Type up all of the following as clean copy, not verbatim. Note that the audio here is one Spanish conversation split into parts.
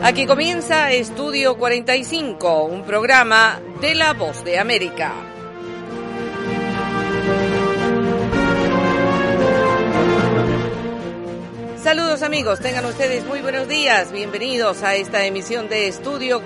Aquí comienza Estudio 45, un programa de La Voz de América. Saludos amigos, tengan ustedes muy buenos días, bienvenidos a esta emisión de Estudio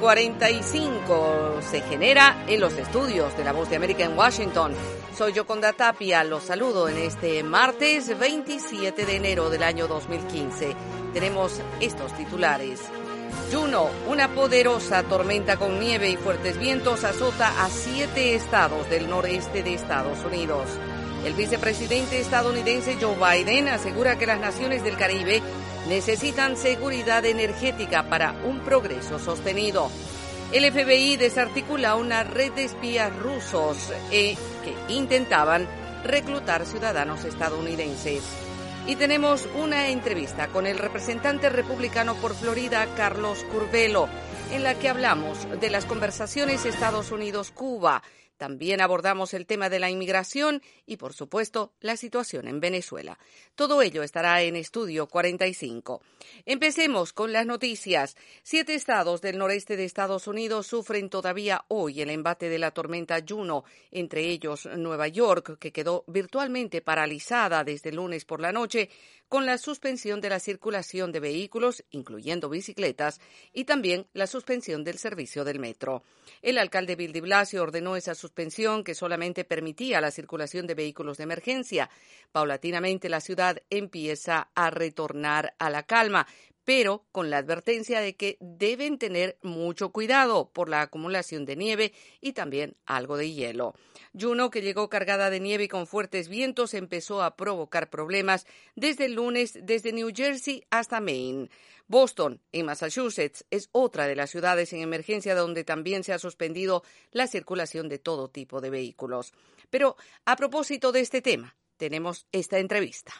45. Se genera en los estudios de La Voz de América en Washington. Soy Yoconda Tapia, los saludo en este martes 27 de enero del año 2015. Tenemos estos titulares. Juno, una poderosa tormenta con nieve y fuertes vientos, azota a 7 estados del noreste de Estados Unidos. El vicepresidente estadounidense Joe Biden asegura que las naciones del Caribe necesitan seguridad energética para un progreso sostenido. El FBI desarticula una red de espías rusos que intentaban reclutar ciudadanos estadounidenses. Y tenemos una entrevista con el representante republicano por Florida, Carlos Curvelo, en la que hablamos de las conversaciones Estados Unidos-Cuba. También abordamos el tema de la inmigración y, por supuesto, la situación en Venezuela. Todo ello estará en Estudio 45. Empecemos con las noticias. 7 estados del noreste de Estados Unidos sufren todavía hoy el embate de la tormenta Juno, entre ellos Nueva York, que quedó virtualmente paralizada desde el lunes por la noche, con la suspensión de la circulación de vehículos, incluyendo bicicletas, y también la suspensión del servicio del metro. El alcalde Bill de Blasio ordenó esa suspensión que solamente permitía la circulación de vehículos de emergencia. Paulatinamente la ciudad empieza a retornar a la calma, pero con la advertencia de que deben tener mucho cuidado por la acumulación de nieve y también algo de hielo. Juno, que llegó cargada de nieve y con fuertes vientos, empezó a provocar problemas desde el lunes desde New Jersey hasta Maine. Boston, en Massachusetts, es otra de las ciudades en emergencia donde también se ha suspendido la circulación de todo tipo de vehículos. Pero a propósito de este tema, tenemos esta entrevista.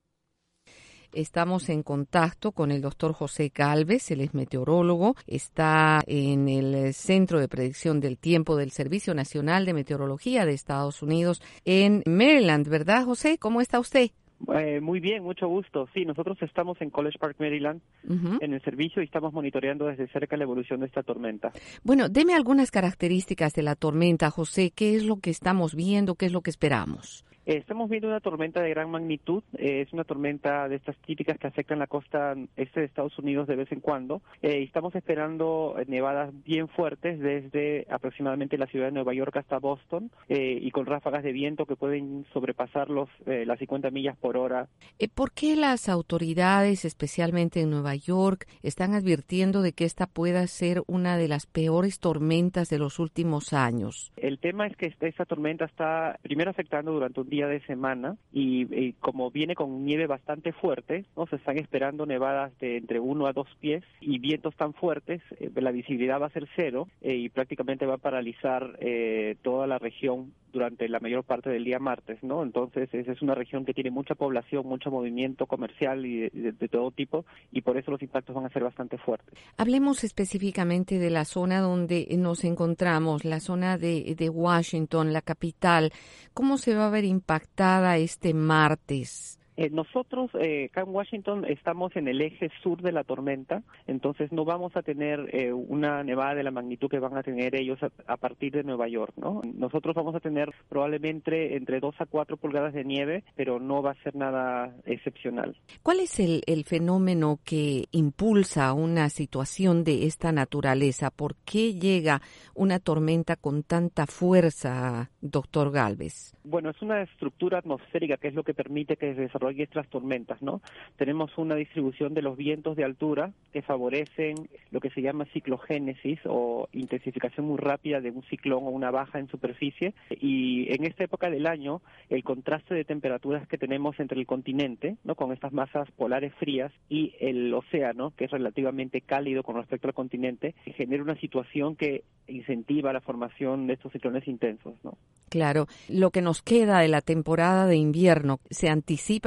Estamos en contacto con el doctor José Gálvez, él es meteorólogo, está en el Centro de Predicción del Tiempo del Servicio Nacional de Meteorología de Estados Unidos en Maryland, ¿verdad, José? ¿Cómo está usted? Muy bien, mucho gusto. Sí, nosotros estamos en College Park, Maryland, en el servicio y estamos monitoreando desde cerca la evolución de esta tormenta. Bueno, deme algunas características de la tormenta, José. ¿Qué es lo que estamos viendo? ¿Qué es lo que esperamos? Estamos viendo una tormenta de gran magnitud, es una tormenta de estas típicas que afectan la costa este de Estados Unidos de vez en cuando. Estamos esperando nevadas bien fuertes desde aproximadamente la ciudad de Nueva York hasta Boston y con ráfagas de viento que pueden sobrepasar las 50 millas por hora. ¿Por qué las autoridades, especialmente en Nueva York, están advirtiendo de que esta pueda ser una de las peores tormentas de los últimos años? El tema es que esta tormenta está primero afectando durante un día de semana y como viene con nieve bastante fuerte, ¿no? Se están esperando nevadas de entre 1 a 2 pies y vientos tan fuertes, la visibilidad va a ser cero y prácticamente va a paralizar toda la región durante la mayor parte del día martes, ¿no? Entonces esa es una región que tiene mucha población, mucho movimiento comercial y de todo tipo y por eso los impactos van a ser bastante fuertes. Hablemos específicamente de la zona donde nos encontramos, la zona de Washington, la capital. ¿Cómo se va a ver impactada este martes? Nosotros acá en Washington estamos en el eje sur de la tormenta, entonces no vamos a tener una nevada de la magnitud que van a tener ellos a partir de Nueva York, ¿no? Nosotros vamos a tener probablemente entre 2 a 4 pulgadas de nieve, pero no va a ser nada excepcional. ¿Cuál es el fenómeno que impulsa una situación de esta naturaleza? ¿Por qué llega una tormenta con tanta fuerza, doctor Gálvez? Bueno, es una estructura atmosférica que es lo que permite que se desarrolle estas tormentas, ¿no? Tenemos una distribución de los vientos de altura que favorecen lo que se llama ciclogénesis o intensificación muy rápida de un ciclón o una baja en superficie y en esta época del año el contraste de temperaturas que tenemos entre el continente, ¿no? Con estas masas polares frías y el océano, que es relativamente cálido con respecto al continente, genera una situación que incentiva la formación de estos ciclones intensos, ¿no? Claro, lo que nos queda de la temporada de invierno, ¿se anticipa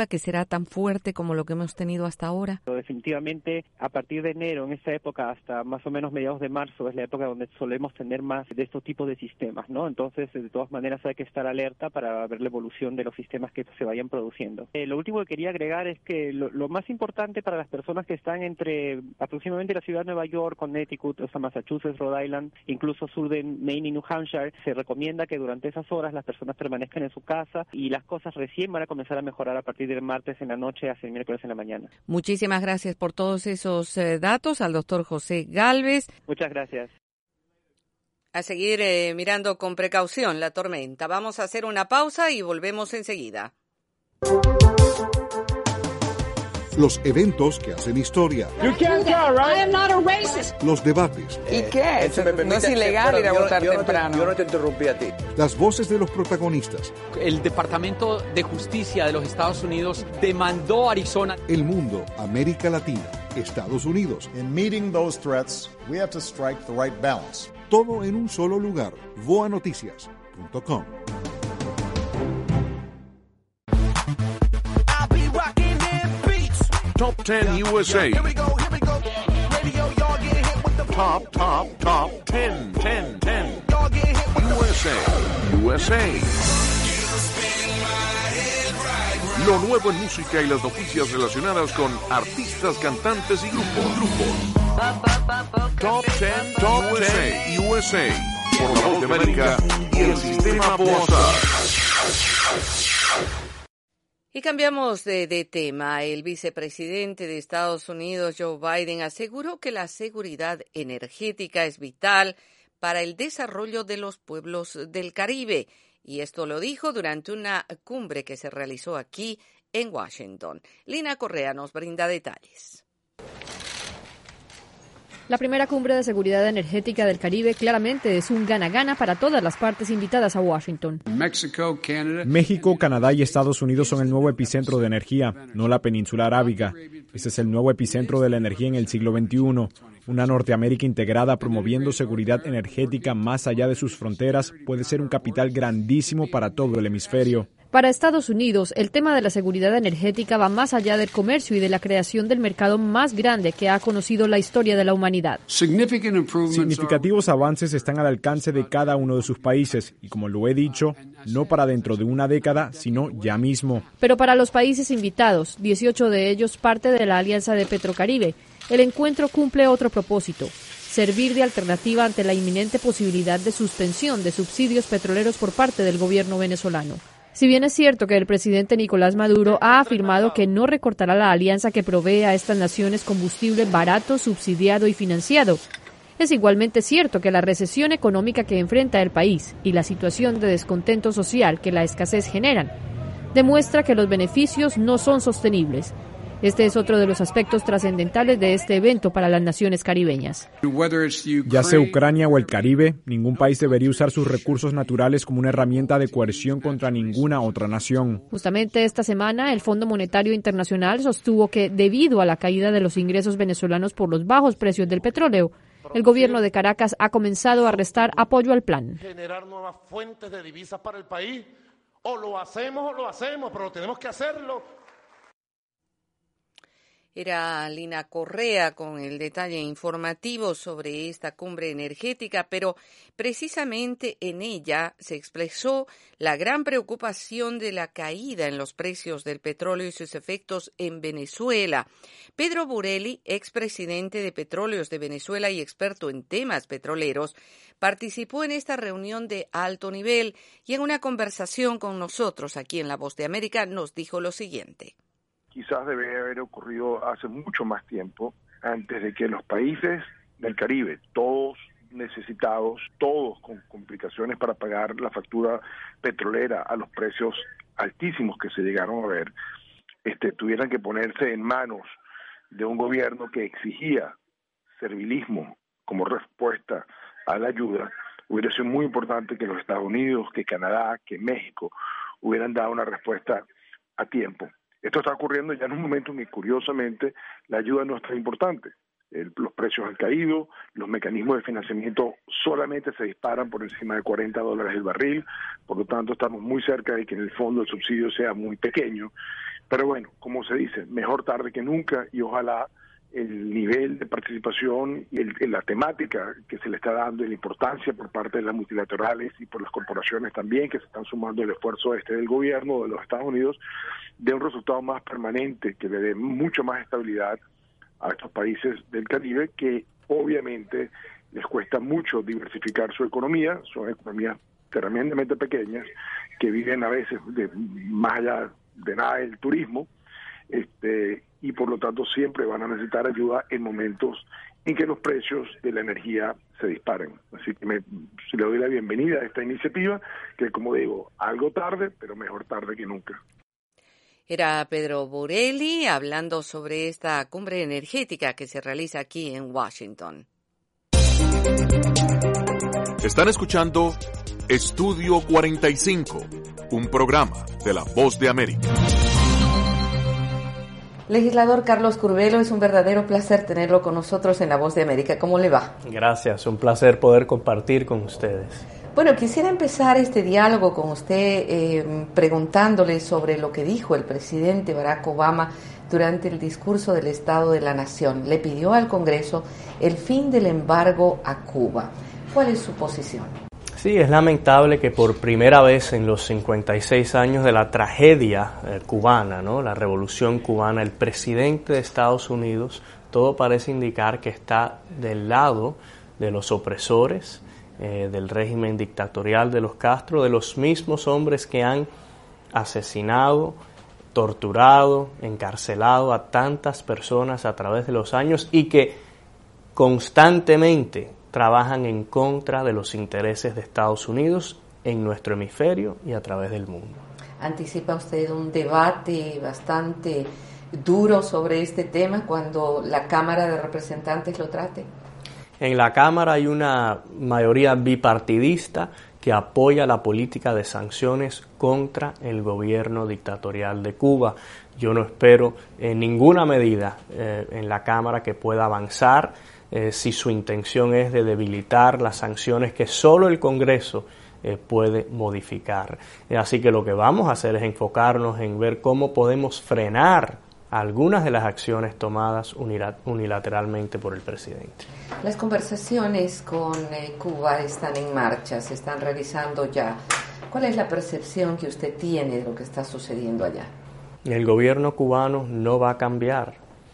que será tan fuerte como lo que hemos tenido hasta ahora? Definitivamente, a partir de enero, en esa época, hasta más o menos mediados de marzo, es la época donde solemos tener más de estos tipos de sistemas, ¿no? Entonces, de todas maneras, hay que estar alerta para ver la evolución de los sistemas que se vayan produciendo. Lo último que quería agregar es que lo más importante para las personas que están entre aproximadamente la ciudad de Nueva York, Connecticut, o sea, Massachusetts, Rhode Island, incluso sur de Maine y New Hampshire, se recomienda que durante esas horas las personas permanezcan en su casa y las cosas recién van a comenzar a mejorar a partir del martes en la noche hacia el miércoles en la mañana. Muchísimas gracias por todos esos datos al doctor José Gálvez. Muchas gracias. A seguir mirando con precaución la tormenta. Vamos a hacer una pausa y volvemos enseguida. Los eventos que hacen historia. You can't tell, right? I am not a racist. Los debates. ¿Y qué? No es ilegal ir a votar temprano. Yo no te interrumpí a ti. Las voces de los protagonistas. El Departamento de Justicia de los Estados Unidos demandó a Arizona. El mundo, América Latina, Estados Unidos. In meeting those threats, we have to strike the right balance. Todo en un solo lugar. voanoticias.com. Top 10 USA. Here we go. Radio, y'all get hit with the top 10. Y'all get hit with USA. Lo nuevo en música y las noticias relacionadas con artistas, cantantes y grupos. Top 10 USA. Por la Voz de América y el sistema BOASAR. Y cambiamos de tema. El vicepresidente de Estados Unidos, Joe Biden, aseguró que la seguridad energética es vital para el desarrollo de los pueblos del Caribe. Y esto lo dijo durante una cumbre que se realizó aquí en Washington. Lina Correa nos brinda detalles. La primera cumbre de seguridad energética del Caribe claramente es un gana-gana para todas las partes invitadas a Washington. México, Canadá y Estados Unidos son el nuevo epicentro de energía, no la península arábiga. Ese es el nuevo epicentro de la energía en el siglo XXI. Una Norteamérica integrada promoviendo seguridad energética más allá de sus fronteras puede ser un capital grandísimo para todo el hemisferio. Para Estados Unidos, el tema de la seguridad energética va más allá del comercio y de la creación del mercado más grande que ha conocido la historia de la humanidad. Significativos avances están al alcance de cada uno de sus países y, como lo he dicho, no para dentro de una década, sino ya mismo. Pero para los países invitados, 18 de ellos parte de la Alianza de Petrocaribe, el encuentro cumple otro propósito: servir de alternativa ante la inminente posibilidad de suspensión de subsidios petroleros por parte del gobierno venezolano. Si bien es cierto que el presidente Nicolás Maduro ha afirmado que no recortará la alianza que provee a estas naciones combustible barato, subsidiado y financiado, es igualmente cierto que la recesión económica que enfrenta el país y la situación de descontento social que la escasez generan demuestra que los beneficios no son sostenibles. Este es otro de los aspectos trascendentales de este evento para las naciones caribeñas. Ya sea Ucrania o el Caribe, ningún país debería usar sus recursos naturales como una herramienta de coerción contra ninguna otra nación. Justamente esta semana, el Fondo Monetario Internacional sostuvo que, debido a la caída de los ingresos venezolanos por los bajos precios del petróleo, el gobierno de Caracas ha comenzado a restar apoyo al plan. Generar nuevas fuentes de divisas para el país. O lo hacemos, pero tenemos que hacerlo. Era Lina Correa con el detalle informativo sobre esta cumbre energética, pero precisamente en ella se expresó la gran preocupación de la caída en los precios del petróleo y sus efectos en Venezuela. Pedro Burelli, expresidente de Petróleos de Venezuela y experto en temas petroleros, participó en esta reunión de alto nivel y en una conversación con nosotros aquí en La Voz de América nos dijo lo siguiente. Quizás debe haber ocurrido hace mucho más tiempo, antes de que los países del Caribe, todos necesitados, todos con complicaciones para pagar la factura petrolera a los precios altísimos que se llegaron a ver, tuvieran que ponerse en manos de un gobierno que exigía servilismo como respuesta a la ayuda. Hubiera sido muy importante que los Estados Unidos, que Canadá, que México hubieran dado una respuesta a tiempo. Esto está ocurriendo ya en un momento en que, curiosamente, la ayuda no es tan importante. los precios han caído, los mecanismos de financiamiento solamente se disparan por encima de $40 el barril, por lo tanto estamos muy cerca de que en el fondo el subsidio sea muy pequeño, pero bueno, como se dice, mejor tarde que nunca, y ojalá el nivel de participación y la temática que se le está dando y la importancia por parte de las multilaterales y por las corporaciones también que se están sumando al esfuerzo del gobierno de los Estados Unidos dé un resultado más permanente, que le dé mucho más estabilidad a estos países del Caribe que obviamente les cuesta mucho diversificar su economía, son economías tremendamente pequeñas que viven a veces más allá de nada del turismo, y por lo tanto siempre van a necesitar ayuda en momentos en que los precios de la energía se disparen. Así que le doy la bienvenida a esta iniciativa, que como digo, algo tarde, pero mejor tarde que nunca. Era Pedro Borelli hablando sobre esta cumbre energética que se realiza aquí en Washington. Están escuchando Estudio 45, un programa de La Voz de América. Legislador Carlos Curbelo, es un verdadero placer tenerlo con nosotros en La Voz de América. ¿Cómo le va? Gracias, un placer poder compartir con ustedes. Bueno, quisiera empezar este diálogo con usted preguntándole sobre lo que dijo el presidente Barack Obama durante el discurso del Estado de la Nación. Le pidió al Congreso el fin del embargo a Cuba. ¿Cuál es su posición? Sí, es lamentable que por primera vez en los 56 años de la tragedia cubana, ¿no?, la revolución cubana, el presidente de Estados Unidos, todo parece indicar que está del lado de los opresores, del régimen dictatorial de los Castro, de los mismos hombres que han asesinado, torturado, encarcelado a tantas personas a través de los años y que constantemente trabajan en contra de los intereses de Estados Unidos en nuestro hemisferio y a través del mundo. ¿Anticipa usted un debate bastante duro sobre este tema cuando la Cámara de Representantes lo trate? En la Cámara hay una mayoría bipartidista que apoya la política de sanciones contra el gobierno dictatorial de Cuba. Yo no espero ninguna medida en la Cámara que pueda avanzar si su intención es de debilitar las sanciones que solo el Congreso puede modificar. Así que lo que vamos a hacer es enfocarnos en ver cómo podemos frenar algunas de las acciones tomadas unilateralmente por el presidente. Las conversaciones con Cuba están en marcha, se están realizando ya. ¿Cuál es la percepción que usted tiene de lo que está sucediendo allá? El gobierno cubano no va a cambiar.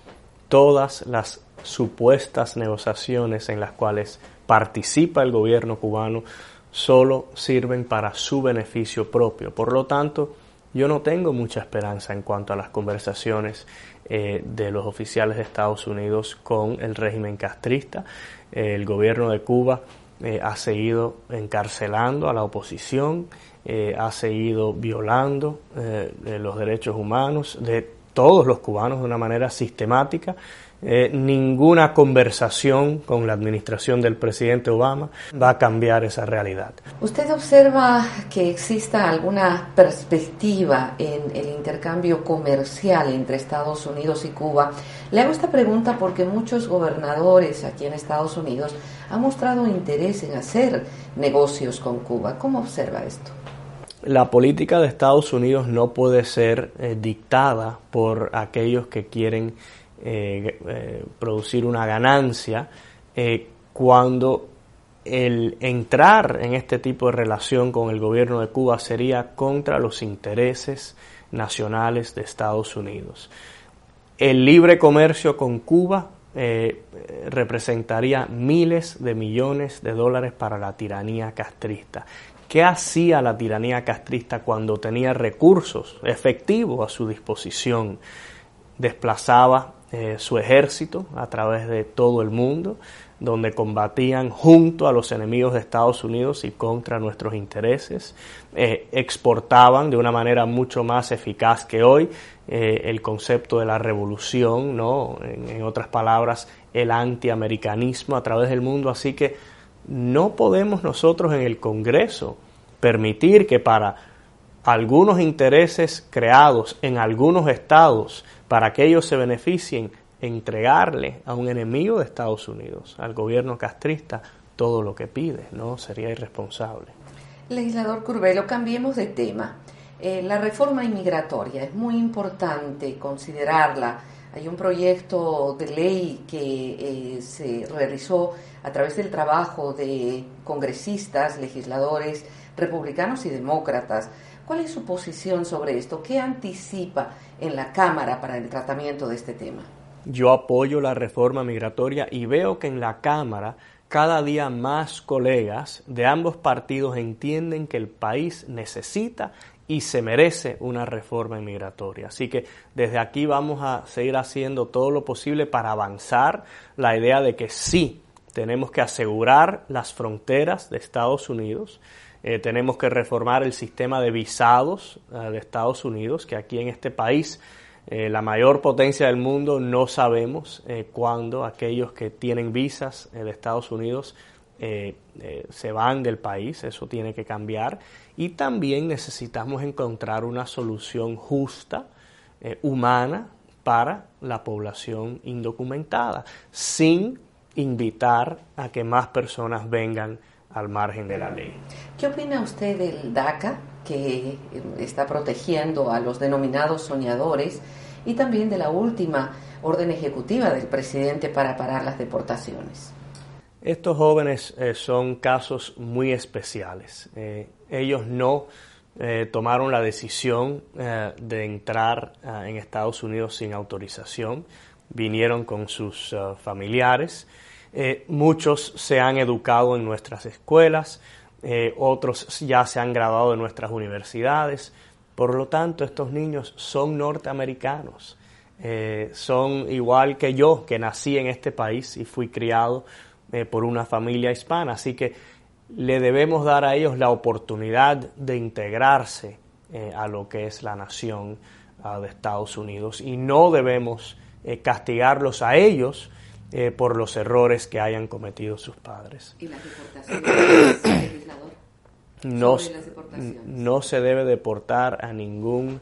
Todas las supuestas negociaciones en las cuales participa el gobierno cubano solo sirven para su beneficio propio. Por lo tanto, yo no tengo mucha esperanza en cuanto a las conversaciones de los oficiales de Estados Unidos con el régimen castrista. El gobierno de Cuba ha seguido encarcelando a la oposición, ha seguido violando los derechos humanos de todos los cubanos de una manera sistemática. Ninguna conversación con la administración del presidente Obama va a cambiar esa realidad. ¿Usted observa que exista alguna perspectiva en el intercambio comercial entre Estados Unidos y Cuba? Le hago esta pregunta porque muchos gobernadores aquí en Estados Unidos han mostrado interés en hacer negocios con Cuba. ¿Cómo observa esto? La política de Estados Unidos no puede ser dictada por aquellos que quieren producir una ganancia cuando el entrar en este tipo de relación con el gobierno de Cuba sería contra los intereses nacionales de Estados Unidos. El libre comercio con Cuba representaría miles de millones de dólares para la tiranía castrista. ¿Qué hacía la tiranía castrista cuando tenía recursos efectivos a su disposición? Desplazaba su ejército a través de todo el mundo, donde combatían junto a los enemigos de Estados Unidos y contra nuestros intereses, exportaban de una manera mucho más eficaz que hoy el concepto de la revolución, ¿no? En otras palabras, el antiamericanismo a través del mundo. Así que no podemos nosotros en el Congreso permitir que para algunos intereses creados en algunos estados, para que ellos se beneficien, entregarle a un enemigo de Estados Unidos, al gobierno castrista, todo lo que pide, ¿no? Sería irresponsable. Legislador Curbelo, cambiemos de tema. La reforma inmigratoria es muy importante considerarla. Hay un proyecto de ley que se realizó a través del trabajo de congresistas, legisladores republicanos y demócratas. ¿Cuál es su posición sobre esto? ¿Qué anticipa en la Cámara para el tratamiento de este tema? Yo apoyo la reforma migratoria y veo que en la Cámara cada día más colegas de ambos partidos entienden que el país necesita y se merece una reforma inmigratoria. Así que desde aquí vamos a seguir haciendo todo lo posible para avanzar la idea de que sí, tenemos que asegurar las fronteras de Estados Unidos, tenemos que reformar el sistema de visados de Estados Unidos, que aquí en este país, la mayor potencia del mundo, no sabemos cuándo aquellos que tienen visas de Estados Unidos se van del país. Eso tiene que cambiar. Y también necesitamos encontrar una solución justa, humana, para la población indocumentada, sin invitar a que más personas vengan al margen de la ley. ¿Qué opina usted del DACA, que está protegiendo a los denominados soñadores, y también de la última orden ejecutiva del presidente para parar las deportaciones? Estos jóvenes son casos muy especiales. Ellos no tomaron la decisión de entrar en Estados Unidos sin autorización. Vinieron con sus familiares. Muchos se han educado en nuestras escuelas, otros ya se han graduado de nuestras universidades. Por lo tanto, estos niños son norteamericanos, son igual que yo, que nací en este país y fui criado por una familia hispana. Así que le debemos dar a ellos la oportunidad de integrarse a lo que es la nación de Estados Unidos, y no debemos castigarlos a ellos por los errores que hayan cometido sus padres. ¿Y las deportaciones, legislador? No se debe deportar a ningún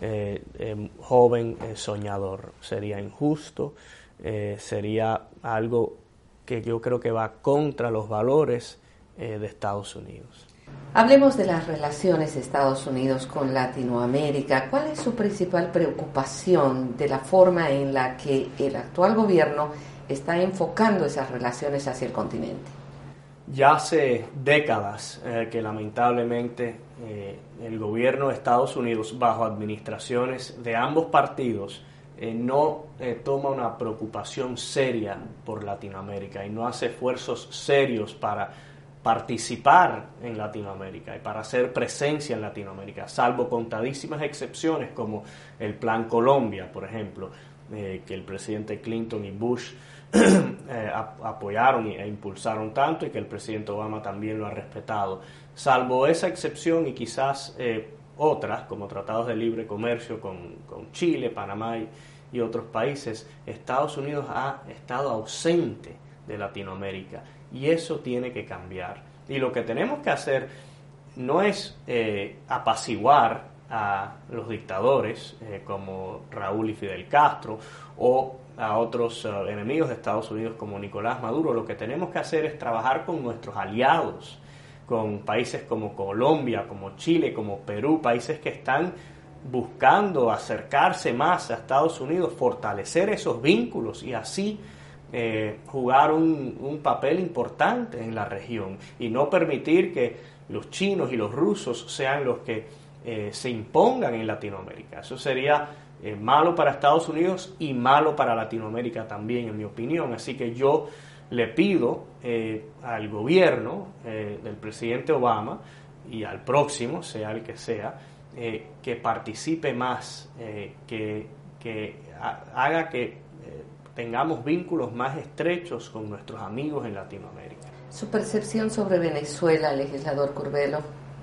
joven soñador. Sería injusto, sería algo que yo creo que va contra los valores de Estados Unidos. Hablemos de las relaciones de Estados Unidos con Latinoamérica. ¿Cuál es su principal preocupación de la forma en la que el actual gobierno está enfocando esas relaciones hacia el continente? Ya hace décadas que lamentablemente el gobierno de Estados Unidos, bajo administraciones de ambos partidos, no toma una preocupación seria por Latinoamérica y no hace esfuerzos serios para participar en Latinoamérica y para hacer presencia en Latinoamérica, salvo contadísimas excepciones como el Plan Colombia, por ejemplo, que el presidente Clinton y Bush apoyaron e impulsaron tanto, y que el presidente Obama también lo ha respetado. Salvo esa excepción y quizás otras, como tratados de libre comercio con Chile, Panamá y otros países, Estados Unidos ha estado ausente de Latinoamérica, y eso tiene que cambiar. Y lo que tenemos que hacer no es apaciguar a los dictadores como Raúl y Fidel Castro, o a otros enemigos de Estados Unidos como Nicolás Maduro. Lo que tenemos que hacer es trabajar con nuestros aliados, con países como Colombia, como Chile, como Perú, países que están buscando acercarse más a Estados Unidos, fortalecer esos vínculos y así jugar un papel importante en la región, y no permitir que los chinos y los rusos sean los que se impongan en Latinoamérica. Eso sería malo para Estados Unidos y malo para Latinoamérica también, en mi opinión. Así que yo le pido al gobierno del presidente Obama y al próximo, sea el que sea, que participe más, que haga que tengamos vínculos más estrechos con nuestros amigos en Latinoamérica. Su percepción sobre Venezuela, legislador Curbelo.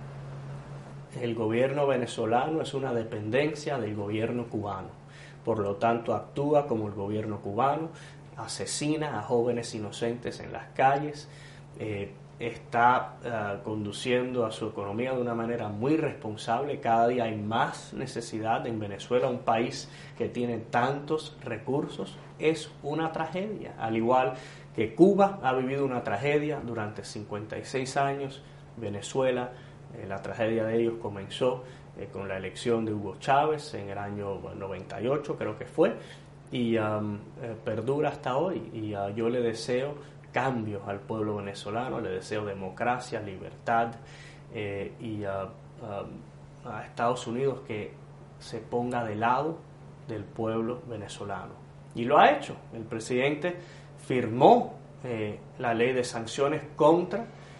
El gobierno venezolano es una dependencia del gobierno cubano, por lo tanto actúa como el gobierno cubano, asesina a jóvenes inocentes en las calles, está conduciendo a su economía de una manera muy responsable. Cada día hay más necesidad en Venezuela, un país que tiene tantos recursos. Es una tragedia, al igual que Cuba ha vivido una tragedia durante 56 años. Venezuela, la tragedia de ellos comenzó con la elección de Hugo Chávez en el año 98, creo que fue, y perdura hasta hoy. Y yo le deseo cambios al pueblo venezolano, le deseo democracia, libertad, y a Estados Unidos que se ponga de lado del pueblo venezolano. Y lo ha hecho. El presidente firmó la ley de sanciones contra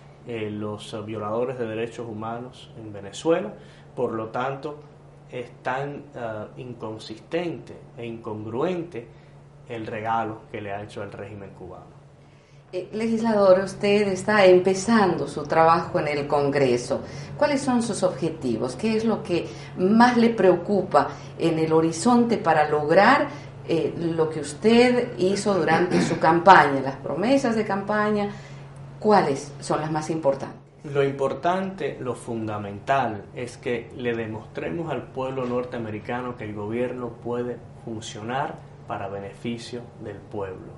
los violadores de derechos humanos en Venezuela. Por lo tanto, es tan inconsistente e incongruente el regalo que le ha hecho el régimen cubano. Legislador, usted está empezando su trabajo en el Congreso. ¿Cuáles son sus objetivos? ¿Qué es lo que más le preocupa en el horizonte para lograr lo que usted hizo durante su campaña, las promesas de campaña? ¿Cuáles son las más importantes? Lo importante, lo fundamental, es que le demostremos al pueblo norteamericano que el gobierno puede funcionar para beneficio del pueblo.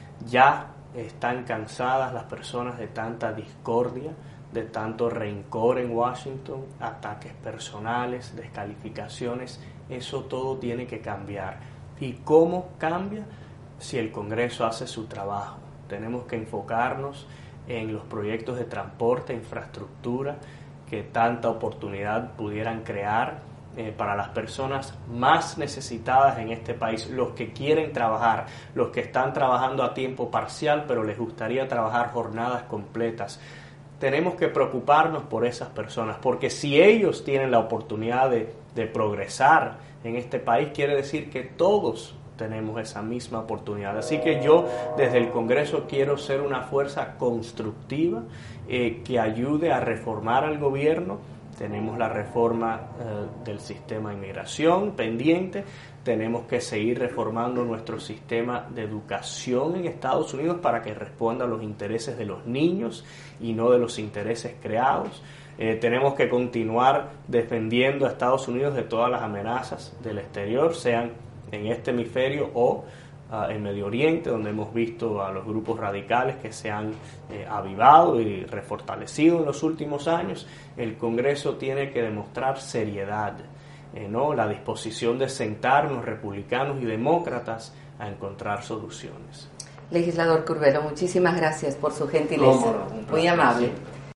Ya están cansadas las personas de tanta discordia, de tanto rencor en Washington, ataques personales, descalificaciones. Eso todo tiene que cambiar. ¿Y cómo cambia? Si el Congreso hace su trabajo. Tenemos que enfocarnos en los proyectos de transporte, infraestructura, que tanta oportunidad pudieran crear para las personas más necesitadas en este país, los que quieren trabajar, los que están trabajando a tiempo parcial, pero les gustaría trabajar jornadas completas. Tenemos que preocuparnos por esas personas, porque si ellos tienen la oportunidad de progresar en este país, quiere decir que todos tenemos esa misma oportunidad. Así que yo desde el Congreso quiero ser una fuerza constructiva que ayude a reformar al gobierno. Tenemos la reforma del sistema de inmigración pendiente. Tenemos que seguir reformando nuestro sistema de educación en Estados Unidos para que responda a los intereses de los niños y no de los intereses creados. Tenemos que continuar defendiendo a Estados Unidos de todas las amenazas del exterior, sean en este hemisferio o en Medio Oriente, donde hemos visto a los grupos radicales que se han avivado y refortalecido en los últimos años. El Congreso tiene que demostrar seriedad, la disposición de sentarnos republicanos y demócratas a encontrar soluciones. Legislador Curbelo, muchísimas gracias por su gentileza. Muy amable.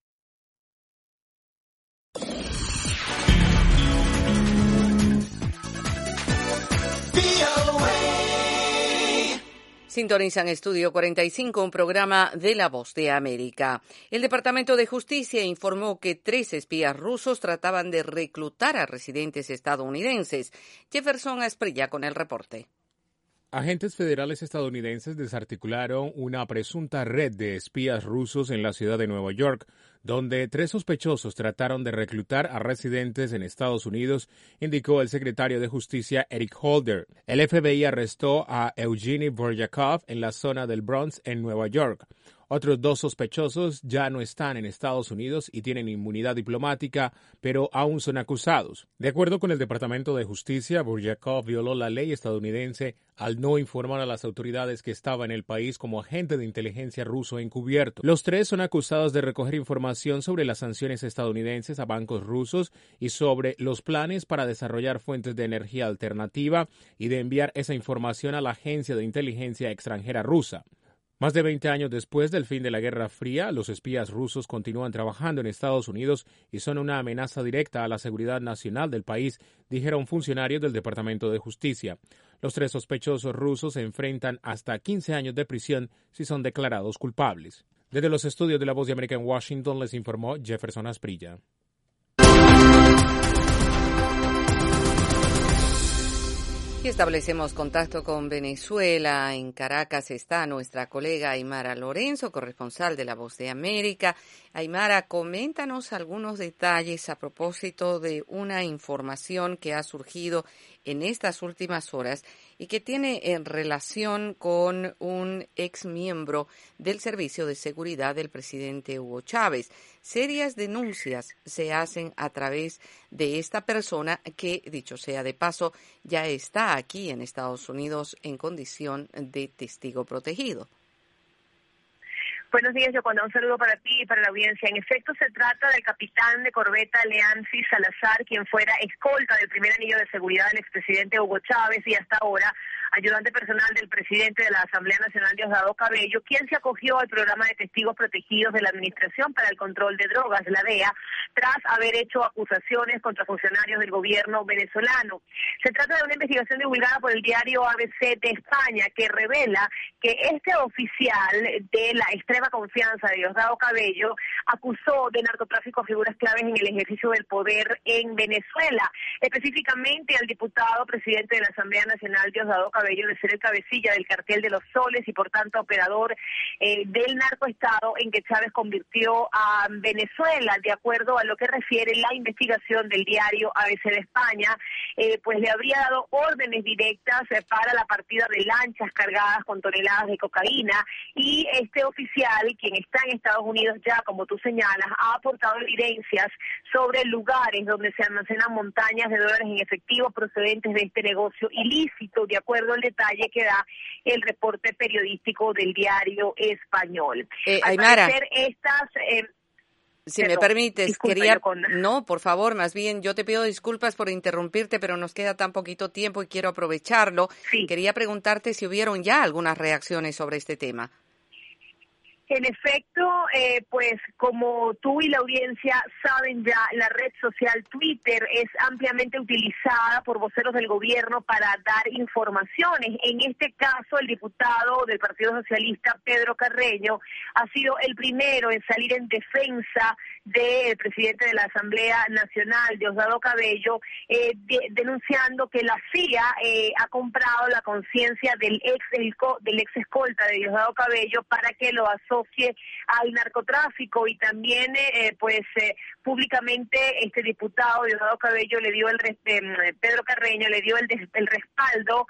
Sintonizan Estudio 45, un programa de La Voz de América. El Departamento de Justicia informó que 3 espías rusos trataban de reclutar a residentes estadounidenses. Jefferson Asprilla con el reporte. Agentes federales estadounidenses desarticularon una presunta red de espías rusos en la ciudad de Nueva York, donde 3 sospechosos trataron de reclutar a residentes en Estados Unidos, indicó el secretario de Justicia Eric Holder. El FBI arrestó a Evgeny Boryakov en la zona del Bronx en Nueva York. Otros 2 sospechosos ya no están en Estados Unidos y tienen inmunidad diplomática, pero aún son acusados. De acuerdo con el Departamento de Justicia, Boryakov violó la ley estadounidense al no informar a las autoridades que estaba en el país como agente de inteligencia ruso encubierto. Los 3 son acusados de recoger información sobre las sanciones estadounidenses a bancos rusos y sobre los planes para desarrollar fuentes de energía alternativa y de enviar esa información a la agencia de inteligencia extranjera rusa. Más de 20 años después del fin de la Guerra Fría, los espías rusos continúan trabajando en Estados Unidos y son una amenaza directa a la seguridad nacional del país, dijeron funcionarios del Departamento de Justicia. Los 3 sospechosos rusos se enfrentan hasta 15 años de prisión si son declarados culpables. Desde los estudios de La Voz de América en Washington les informó Jefferson Asprilla. Y establecemos contacto con Venezuela. En Caracas está nuestra colega Aymara Lorenzo, corresponsal de La Voz de América. Aymara, coméntanos algunos detalles a propósito de una información que ha surgido en estas últimas horas y que tiene en relación con un ex miembro del Servicio de Seguridad del presidente Hugo Chávez. Serias denuncias se hacen a través de esta persona que, dicho sea de paso, ya está aquí en Estados Unidos en condición de testigo protegido. Buenos días, Yoconda. Un saludo para ti y para la audiencia. En efecto, se trata del capitán de corbeta Leanfi Salazar, quien fuera escolta del primer anillo de seguridad del expresidente Hugo Chávez y hasta ahora ayudante personal del presidente de la Asamblea Nacional, Diosdado Cabello, quien se acogió al programa de testigos protegidos de la Administración para el Control de Drogas, la DEA, tras haber hecho acusaciones contra funcionarios del gobierno venezolano. Se trata de una investigación divulgada por el diario ABC de España que revela que este oficial de la extrema confianza de Diosdado Cabello acusó de narcotráfico a figuras claves en el ejercicio del poder en Venezuela, específicamente al diputado presidente de la Asamblea Nacional, Diosdado Cabello, de ser el cabecilla del cartel de los soles y por tanto operador del narcoestado en que Chávez convirtió a Venezuela. De acuerdo a lo que refiere la investigación del diario ABC de España, pues le habría dado órdenes directas para la partida de lanchas cargadas con toneladas de cocaína, y este oficial, quien está en Estados Unidos ya, como tú señalas, ha aportado evidencias sobre lugares donde se almacenan montañas de dólares en efectivo procedentes de este negocio ilícito, de acuerdo al detalle que da el reporte periodístico del diario español. Aymara, al parecer, estas... si me permites, No, por favor, más bien yo te pido disculpas por interrumpirte, pero nos queda tan poquito tiempo y quiero aprovecharlo. Sí. Quería preguntarte si hubieron ya algunas reacciones sobre este tema. En efecto, pues como tú y la audiencia saben ya, la red social Twitter es ampliamente utilizada por voceros del gobierno para dar informaciones. En este caso, el diputado del Partido Socialista, Pedro Carreño, ha sido el primero en salir en defensa del presidente de la Asamblea Nacional, Diosdado Cabello, denunciando que la CIA ha comprado la conciencia del ex escolta de Diosdado Cabello para que lo asocie al narcotráfico, y también públicamente este diputado Diosdado Cabello le dio Pedro Carreño le dio el respaldo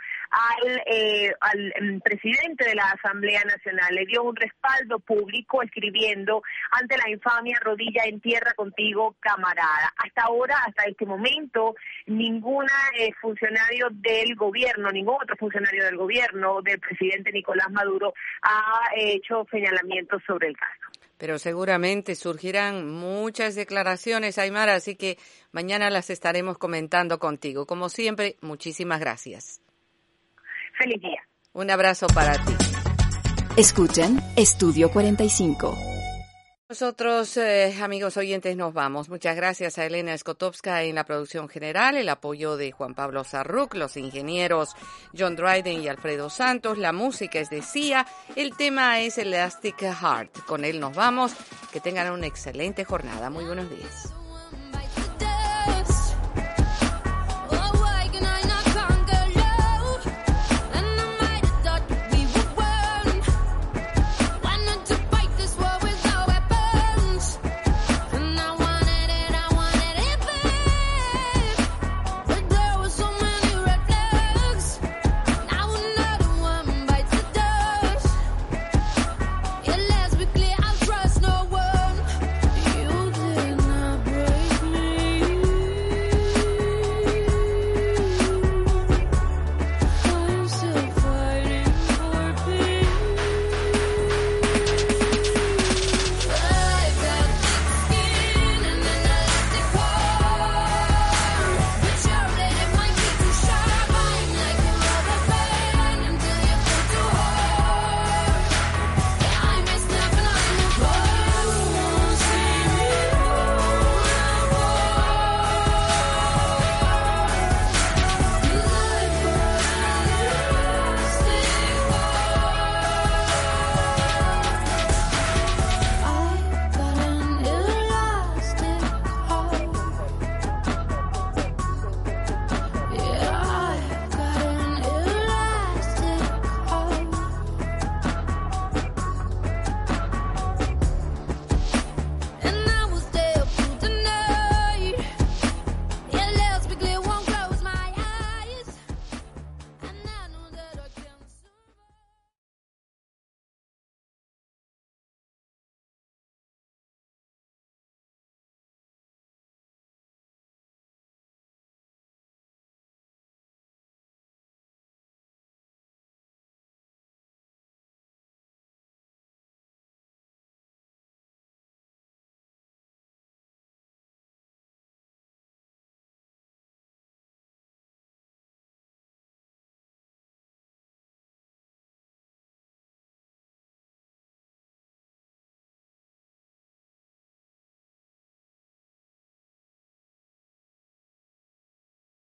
al presidente de la Asamblea Nacional, le dio un respaldo público escribiendo: ante la infamia, rodilla en tierra contigo, camarada. Hasta ahora, hasta este momento, ningún funcionario del gobierno, ningún otro funcionario del gobierno del presidente Nicolás Maduro ha hecho señalamientos sobre el caso. Pero seguramente surgirán muchas declaraciones, Aymara, así que mañana las estaremos comentando contigo. Como siempre, muchísimas gracias. Feliz día. Un abrazo para ti. Escuchen Estudio 45. Nosotros, amigos oyentes, nos vamos. Muchas gracias a Elena Skotowska en la producción general, el apoyo de Juan Pablo Sarruc, los ingenieros John Dryden y Alfredo Santos, la música es de Sia, el tema es Elastic Heart. Con él nos vamos. Que tengan una excelente jornada. Muy buenos días.